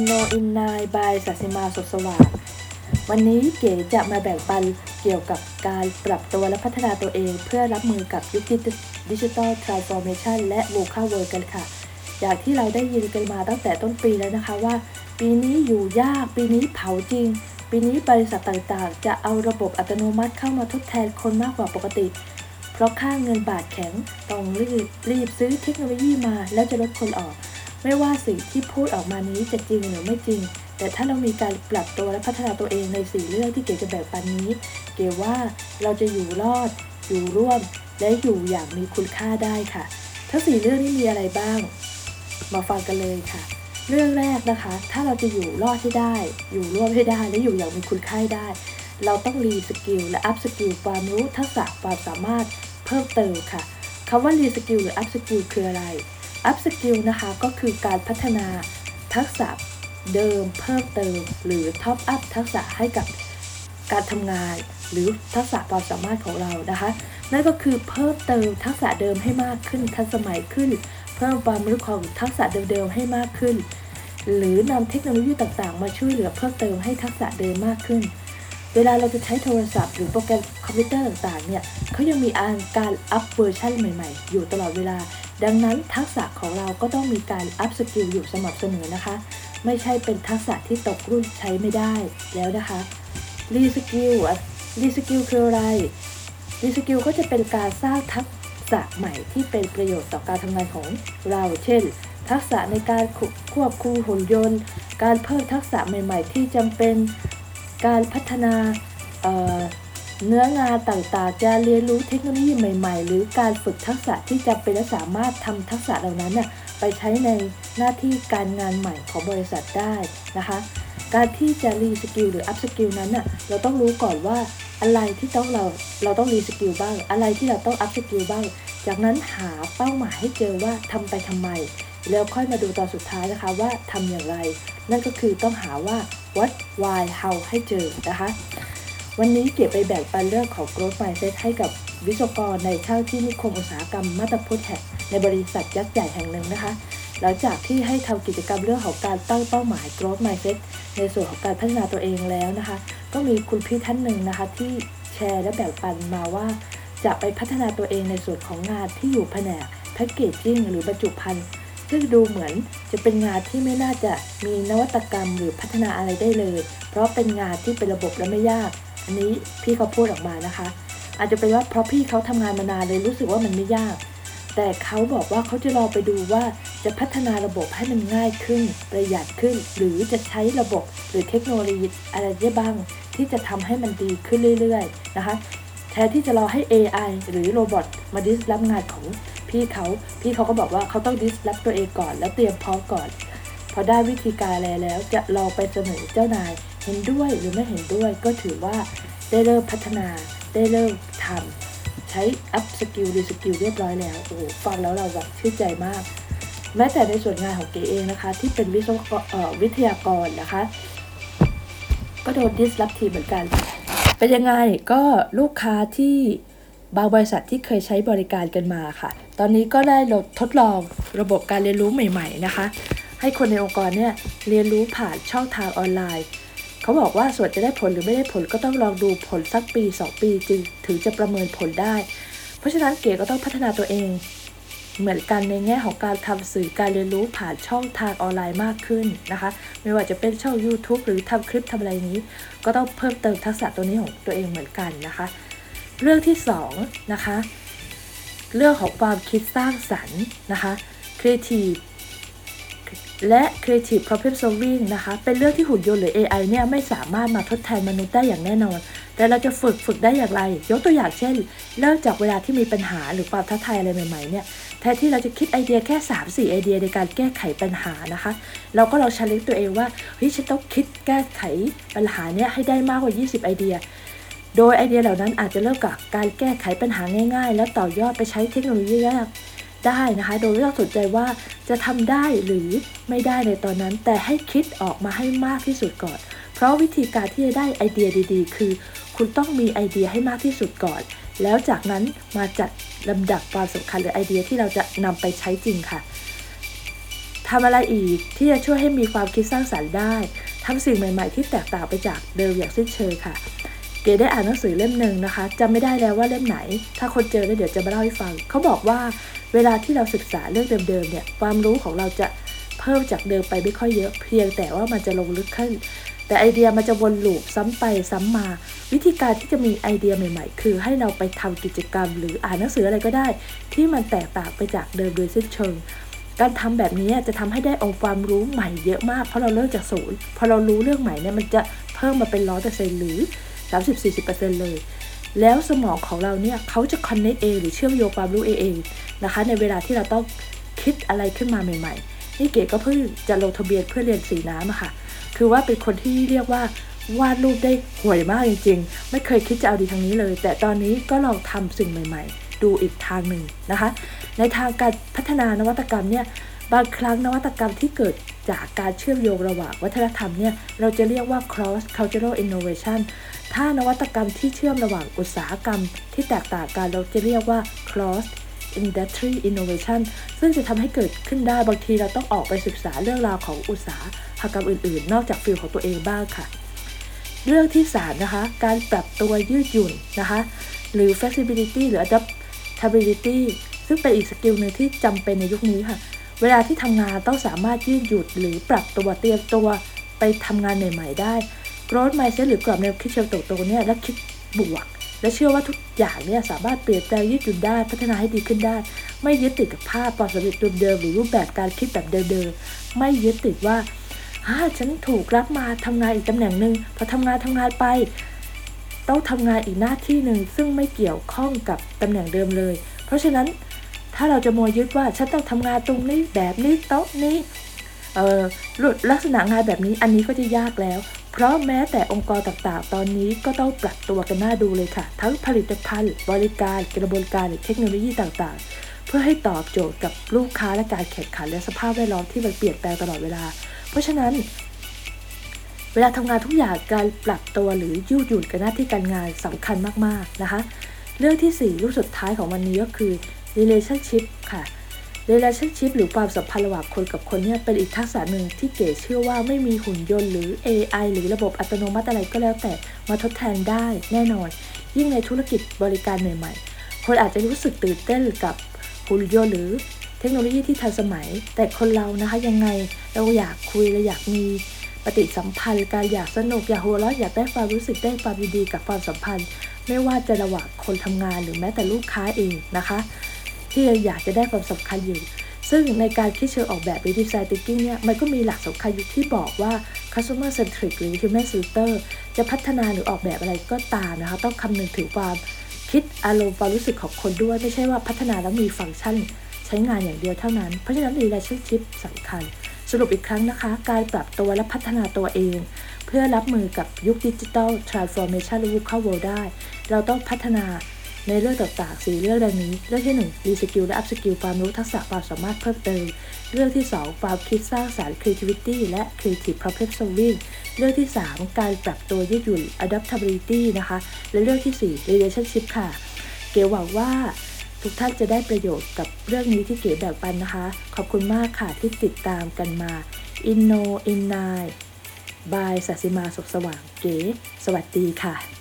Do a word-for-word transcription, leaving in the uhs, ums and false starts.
Inno Innai by ศาสิมาสดสว่างวันนี้เก๋จะมาแบ่งปันเกี่ยวกับการปรับตัวและพัฒนาตัวเองเพื่อรับมือกับยุคดิจิทัลทรานส์ฟอร์เมชันและ โวคา เวิลด์ กันค่ะอย่างที่เราได้ยินกันมาตั้งแต่ต้นปีแล้วนะคะว่าปีนี้อยู่ยากปีนี้เผาจริงปีนี้บริษัทต่างๆจะเอาระบบอัตโนมัติเข้ามาทดแทนคนมากกว่าปกติเพราะค่าเงินบาทแข็งต้องรีบรีบซื้อเทคโนโลยีมาแล้วจะลดคนออกไม่ว่าสิ่งที่พูดออกมานี้จะจริงหรือไม่จริงแต่ถ้าเรามีการปรับตัวและพัฒนาตัวเองในสี่เรื่องที่เก๋จะแบ่งปันนี้เก๋ว่าเราจะอยู่รอดอยู่ร่วมและอยู่อย่างมีคุณค่าได้ค่ะทั้งสี่เรื่องนี้มีอะไรบ้างมาฟังกันเลยค่ะเรื่องแรกนะคะถ้าเราจะอยู่รอดให้ได้อยู่ร่วมให้ได้และอยู่อย่างมีคุณค่าได้เราต้องรีสกิลและอัพสกิลความรู้ทักษะความสามารถเพิ่มเติมค่ะคำว่ารีสกิลหรืออัพสกิลคืออะไรอัพสกิลนะคะก็คือการพัฒนาทักษะเดิมเพิ่มเติมหรือท็อปอัพทักษะให้กับการทำงานหรือทักษะความสามารถของเรานะคะนั่นก็คือเพิ่มเติมทักษะเดิมให้มากขึ้นทันสมัยขึ้นเพิ่มความรู้ของทักษะเดิมๆให้มากขึ้นหรือนำเทคโนโลยีต่างๆมาช่วยเหลือเพิ่มเติมให้ทักษะเดิมมากขึ้นเวลาเราจะใช้โทรศัพท์หรือโปรแกรมคอมพิวเตอร์ต่างๆเนี่ยเขายังมีการอัปเวอร์ชันใหม่ๆอยู่ตลอดเวลาดังนั้นทักษะของเราก็ต้องมีการอัพสกิลอยู่สม่ำเสมอนะคะไม่ใช่เป็นทักษะที่ตกรุ่นใช้ไม่ได้แล้วนะคะรีสกิลรีสกิลคืออะไรรีสกิลก็จะเป็นการสร้างทักษะใหม่ที่เป็นประโยชน์ต่อการทำงานของเราเช่นทักษะในการควบคุมหุ่นยนต์การเพิ่มทักษะใหม่ๆที่จำเป็นการพัฒนาเอ่อเนื้องานต่างๆจะเรียนรู้เทคโนโลยีใหม่ๆหรือการฝึกทักษะที่จำเป็นและสามารถทำทักษะเหล่านั้นน่ะไปใช้ในหน้าที่การงานใหม่ของบริษัทได้นะคะการที่จะรีสกิลหรืออัพสกิลนั้นน่ะเราต้องรู้ก่อนว่าอะไรที่ต้องเราเราต้องรีสกิลบ้างอะไรที่เราต้องอัพสกิลบ้างจากนั้นหาเป้าหมายให้เจอว่าทำไปทำไมแล้วค่อยมาดูตอนสุดท้ายนะคะว่าทำอย่างไรนั่นก็คือต้องหาว่า what why how ให้เจอนะคะวันนี้เก็บไปแบ่งปันเรื่องของ growth mindset ให้กับวิศวกรในช่างที่นิคมอุตสาหกรรมมาตาพุทธแห่งในบริษัทยักษ์ใหญ่แห่งหนึ่งนะคะหลังจากที่ให้ทำกิจกรรมเรื่องของการตั้งเป้าหมาย growth mindset ในส่วนของการพัฒนาตัวเองแล้วนะคะก็มีคุณพี่ท่านหนึ่งนะคะที่แชร์และแบ่งปันมาว่าจะไปพัฒนาตัวเองในส่วนของงานที่อยู่แผนกแพ็คเกจจิ้งหรือบรรจุภัณฑ์ซึ่งดูเหมือนจะเป็นงานที่ไม่น่าจะมีนวัตกรรมหรือพัฒนาอะไรได้เลยเพราะเป็นงานที่เป็นระบบและไม่ยากอันนี้พี่เขาพูดออกมานะคะอาจจะเป็นว่าเพราะพี่เขาทำงานมานานเลยรู้สึกว่ามันไม่ยากแต่เขาบอกว่าเขาจะลองไปดูว่าจะพัฒนาระบบให้มันง่ายขึ้นประหยัดขึ้นหรือจะใช้ระบบหรือเทคโนโลยีอะไรได้บ้างที่จะทำให้มันดีขึ้นเรื่อยๆนะคะแทนที่จะรอให้ เอ ไอ หรือโรบอทมาดิสรับงานของพี่เขาพี่เขาก็บอกว่าเขาต้องดิสรับตัวเองก่อนแล้วเตรียมพร้อมก่อนพอได้วิธีการอะไรแล้วจะลองไปเสนอเจ้านายเห็นด้วยหรือไม่เห็นด้วยก็ถือว่าได้เริ่มพัฒนาได้เริ่มทำใช้อัพสกิลรีสกิลเรียบร้อยแล้วโอ้โหฟังแล้วเราแบบชื่นใจมากแม้แต่ในส่วนงานของเก๋เองนะคะที่เป็นวิศวกรเอ่อวิทยากรนะคะก็โดนดิสรับทีเหมือนกันเป็นยังไงก็ลูกค้าที่บางบริษัทที่เคยใช้บริการกันมาค่ะตอนนี้ก็ได้ทดลองระบบการเรียนรู้ใหม่ๆนะคะให้คนในองค์กรเนี่ยเรียนรู้ผ่านช่องทางออนไลน์เขาบอกว่าส่วนจะได้ผลหรือไม่ได้ผลก็ต้องลองดูผลสักปีสองปีจึงถึงจะประเมินผลได้เพราะฉะนั้นเก๋ก็ต้องพัฒนาตัวเองเหมือนกันในแง่ของการทำสื่อการเรียนรู้ผ่านช่องทางออนไลน์มากขึ้นนะคะไม่ว่าจะเป็นช่อง YouTube หรือทำคลิปทำอะไรนี้ก็ต้องเพิ่มเติมทักษะตัวนี้ของตัวเองเหมือนกันนะคะเรื่องที่สองนะคะเรื่องของความคิดสร้างสรรค์นะคะ Creative และ Creative Problem Solving นะคะเป็นเรื่องที่หุ่นยนต์หรือ เอ ไอ เนี่ยไม่สามารถมาทดแทนมนุษย์ได้อย่างแน่นอนแต่เราจะฝึกฝึกได้อย่างไรยกตัวอย่างเช่นเริ่มจากเวลาที่มีปัญหาหรือความท้าทายอะไรใหม่ๆเนี่ยแทนที่เราจะคิดไอเดียแค่ สามถึงสี่ ไอเดียในการแก้ไขปัญหานะคะเราก็ลอง challenge ตัวเองว่าเฮ้ยฉันต้องคิดแก้ไขปัญหาเนี้ยให้ได้มากกว่ายี่สิบไอเดียโดยไอเดียเหล่านั้นอาจจะเริ่มกับการแก้ไขปัญหาง่ายๆแล้วต่อยอดไปใช้เทคโนโลยีได้นะคะโดยไม่ต้องสนใจว่าจะทำได้หรือไม่ได้ในตอนนั้นแต่ให้คิดออกมาให้มากที่สุดก่อนเพราะวิธีการที่จะได้ไอเดียดีๆคือคุณต้องมีไอเดียให้มากที่สุดก่อนแล้วจากนั้นมาจัดลำดับความสำคัญหรือไอเดียที่เราจะนำไปใช้จริงค่ะทำอะไรอีกที่จะช่วยให้มีความคิดสร้างสรรค์ได้ทำสิ่งใหม่ๆที่แตกต่างไปจากเดิมอย่างสิ้นเชิงค่ะเก๋ได้อ่านหนังสือเล่มหนึ่งนะคะจำไม่ได้แล้วว่าเล่มไหนถ้าคนเจอแล้วเดี๋ยวจะมาเล่าให้ฟังเขาบอกว่าเวลาที่เราศึกษาเรื่องเดิมๆเนี่ยความรู้ของเราจะเพิ่มจากเดิมไปไม่ค่อยเยอะเพียงแต่ว่ามันจะลงลึกขึ้นแต่ไอเดียมันจะวนลูปซ้ำไปซ้ำมาวิธีการที่จะมีไอเดียใหม่ๆคือให้เราไปทำกิจกรรมหรืออ่านหนังสืออะไรก็ได้ที่มันแตกต่างไปจากเดิมโดยสิ้นเชิงการทำแบบนี้จะทำให้ได้องค์ความรู้ใหม่เยอะมากเพราะเราเริ่มจากศูนย์พอเรารู้เรื่องใหม่เนี่ยมันจะเพิ่มมาเป็นร้อยเปอร์เซ็นต์หรือสามสิบ สี่สิบเปอร์เซ็นต์เลยแล้วสมองของเราเนี่ยเขาจะ connect เองหรือเชื่อมโยงความรู้เองนะคะในเวลาที่เราต้องคิดอะไรขึ้นมาใหม่ๆนี่เก๋ก็เพิ่งจะลงทะเบียนเพื่อเรียนสีน้ำอะค่ะคือว่าเป็นคนที่เรียกว่าวาดรูปได้ห่วยมากจริงๆไม่เคยคิดจะเอาดีทางนี้เลยแต่ตอนนี้ก็ลองทำสิ่งใหม่ๆดูอีกทางหนึ่งนะคะในทางการพัฒนานวัตกรรมเนี่ยบางครั้งนวัตกรรมที่เกิดจากการเชื่อมโยงระหว่างวัฒนธรรมเนี่ยเราจะเรียกว่า cross cultural innovation ถ้านวัตกรรมที่เชื่อมระหว่างอุตสาหกรรมที่แตกต่างกันเราจะเรียกว่า cross industry innovation ซึ่งจะทำให้เกิดขึ้นได้บางทีเราต้องออกไปศึกษาเรื่องราวของอุตสาหกรรมอื่นๆนอกจากฟิลของตัวเองบ้างค่ะเรื่องที่สามนะคะการปรับตัวยืดหยุ่นนะคะหรือ flexibility หรือ adaptability ซึ่งเป็นอีกสกิลหนึ่งที่จำเป็นในยุคนี้ค่ะเวลาที่ทำงานต้องสามารถยืดหยุ่นหรือปรับตัวเตรียมตัวไปทำงานใหม่ๆได้ growth mindset หรือกรอบแนวคิดเชิงเติบโตเนี่ยและคิดบวกและเชื่อว่าทุกอย่างเนี่ยสามารถเปลี่ยนแปลงยืดหยุ่นได้พัฒนาให้ดีขึ้นได้ไม่ยึดติดกับภาพความสำเร็จเดิมๆหรือรูปแบบการคิดแบบเดิมๆไม่ยึดติดว่าฮ่าฉันถูกรับมาทำงานอีกตำแหน่งหนึ่งพอทำงานทำงานไปต้องทำงานอีกหน้าที่หนึ่งซึ่งไม่เกี่ยวข้องกับตำแหน่งเดิมเลยเพราะฉะนั้นถ้าเราจะมัวยึดว่าฉันต้องทำงานตรงนี้แบบนี้โต๊ะนี้เอ่อลักษณะงานแบบนี้อันนี้ก็จะยากแล้วเพราะแม้แต่องค์กรต่างๆตอนนี้ก็ต้องปรับตัวกันหน้าดูเลยค่ะทั้งผลิตภัณฑ์บริการกระบวนการหรือเทคโนโลยีต่างๆเพื่อให้ตอบโจทย์กับลูกค้าและการแข่งขันและสภาพแวดล้อมที่มันเปลี่ยนแปลงตลอดเวลาเพราะฉะนั้นเวลาทำงานทุกอย่างการปรับตัวหรือยืดหยุ่นกับหน้าที่การงานสำคัญมากๆนะคะเรื่องที่สี่รูปสุดท้ายของวันนี้ก็คือ relationship ค่ะ relationship หรือความสัมพันธ์ระหว่างคนกับคนเนี่ยเป็นอีกทักษะหนึ่งที่เก๋เชื่อว่าไม่มีหุ่นยนต์หรือ เอ ไอ หรือระบบอัตโนมัติอะไรก็แล้วแต่มาทดแทนได้แน่นอนยิ่งในธุรกิจบริการใหม่ๆคนอาจจะรู้สึกตื่นเต้นกับหุ่นยนต์หรือเทคโนโลยีที่ทันสมัยแต่คนเรานะคะยังไงเราอยากคุยเราอยากมีปฏิสัมพันธ์การอยากสนุกอยากหัวเราะอยากได้ความรู้สึกได้ความดีๆกับความสัมพันธ์ไม่ว่าจะระหว่างคนทำงานหรือแม้แต่ลูกค้าเองนะคะที่อยากจะได้ความสำคัญอยู่ซึ่งในการคิดเชิงออกแบบหรือ design thinking เนี่ยมันก็มีหลักสำคัญอยู่ที่บอกว่า customer centric หรือ human centered จะพัฒนาหรือออกแบบอะไรก็ตามนะคะต้องคำนึงถึงความคิดอารมณ์ความรู้สึกของคนด้วยไม่ใช่ว่าพัฒนาแล้วมีฟังก์ชันใช้งานอย่างเดียวเท่านั้นเพราะฉะนั้น relationship สำคัญสรุปอีกครั้งนะคะการปรับตัวและพัฒนาตัวเองเพื่อรับมือกับยุคดิจิทัล transformation หรือ Vocal World ได้เราต้องพัฒนาในเรื่องต่างๆสี่เรื่องดังนี้เรื่องที่หนึ่ง reskill และ upskill ความรู้ทักษะความสามารถเพิ่มเติมเรื่องที่สองความคิดสร้างสรรค์ creativity และ creative problem solving เรื่องที่สามการปรับตัวยืดหยุ่น adaptability นะคะและเรื่องที่สี่ relationship ค่ะเก๋หวังว่าทุกท่านจะได้ประโยชน์กับเรื่องนี้ที่เก๋แบ่งปันนะคะขอบคุณมากค่ะที่ติดตามกันมา Inno in Nine by ศศิมาสุขสว่างเก๋สวัสดีค่ะ